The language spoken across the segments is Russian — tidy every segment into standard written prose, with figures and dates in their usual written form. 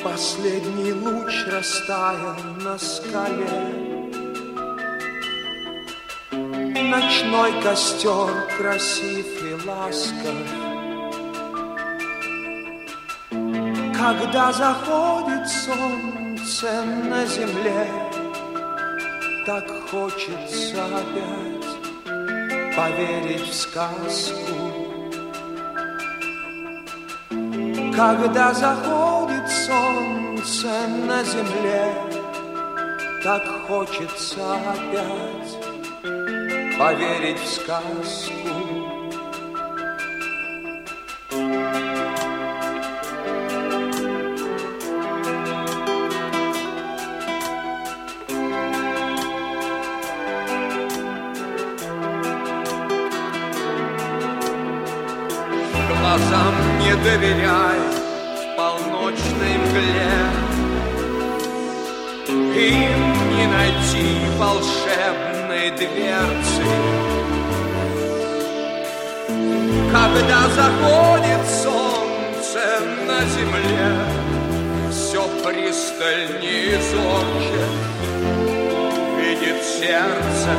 Последний луч растаял на скале. Ночной костер красив и ласков. Когда заходит солнце на земле, так хочется опять поверить в сказку. Когда заходит солнце на земле, так хочется опять поверить в сказку. Глазам не доверяй в полночной мгле, им не найти волшебной дверцы. Когда заходит солнце на земле, все пристальнее зорче видит сердце.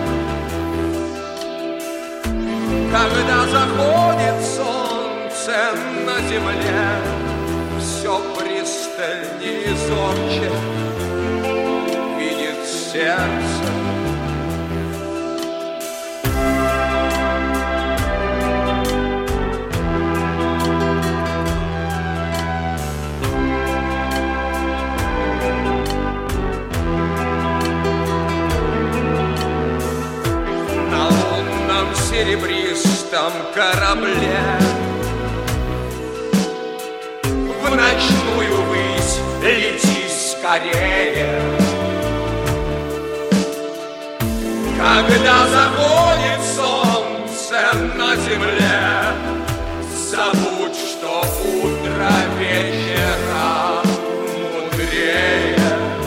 Когда заходит солнце на земле, все пристальнее зорче видит сердце. На лунном серебристом корабле в ночную высь лети скорее. Когда заходит солнце на земле, забудь, что утро вечера мудрее.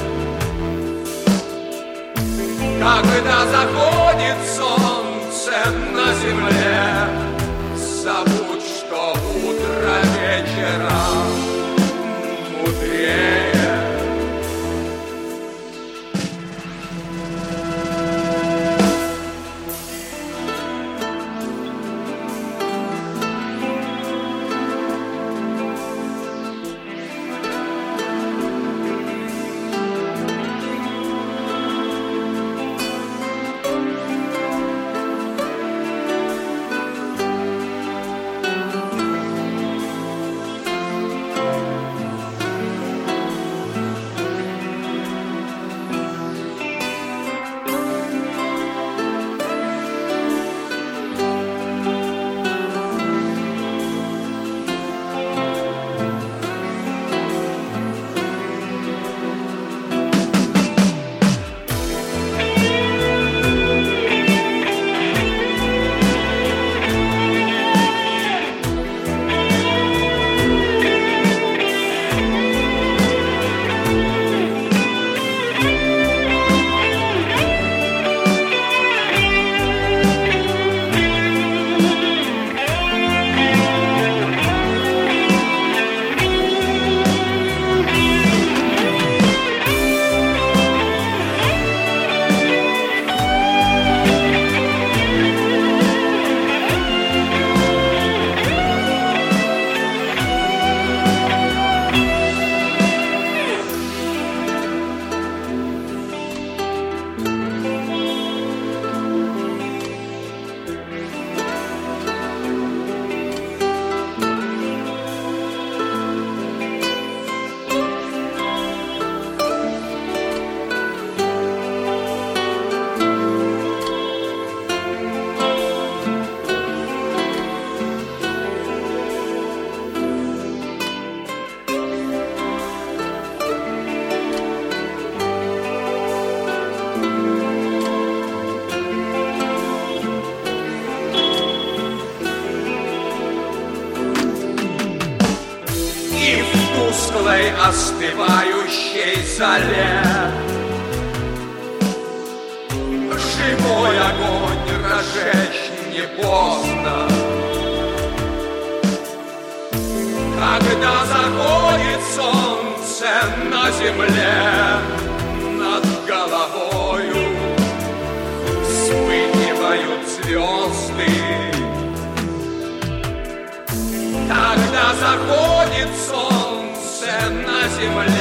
Когда заходит солнце на земле, забудь, что утро вечера мудрее. тусклой остывающей зале. Живой огонь разжечь не поздно, когда заходит солнце на земле над головою вспыхивают звезды. Когда заходит солнце на земле,